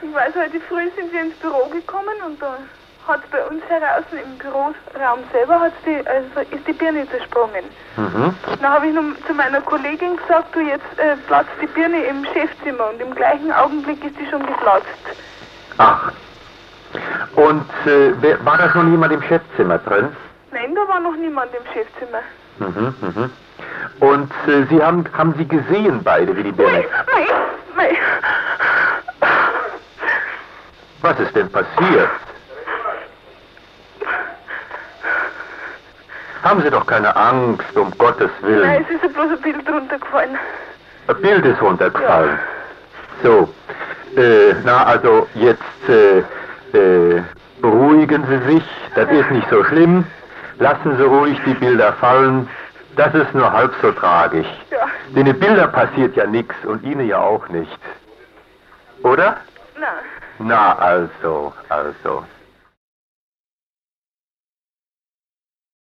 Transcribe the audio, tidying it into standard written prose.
Ich weiß, heute früh sind wir ins Büro gekommen und da hat bei uns draußen im Büroraum selber ist die Birne zersprungen. Mhm. Dann habe ich noch zu meiner Kollegin gesagt, du, jetzt platzt die Birne im Chefzimmer und im gleichen Augenblick ist die schon geplatzt. Ach. Und war da schon jemand im Chefzimmer drin? Nein, da war noch niemand im Chefzimmer. Mhm, mhm. Und Sie haben Sie gesehen beide, wie die Birne... Mei. Was ist denn passiert? Haben Sie doch keine Angst, um Gottes Willen. Nein, es ist ja bloß ein Bild runtergefallen. Ein Bild ist runtergefallen. Ja. So, also jetzt beruhigen Sie sich, das ist nicht so schlimm. Lassen Sie ruhig die Bilder fallen, das ist nur halb so tragisch. Ja. Denn den Bildern passiert ja nichts und Ihnen ja auch nicht. Oder? Nein. Na, also.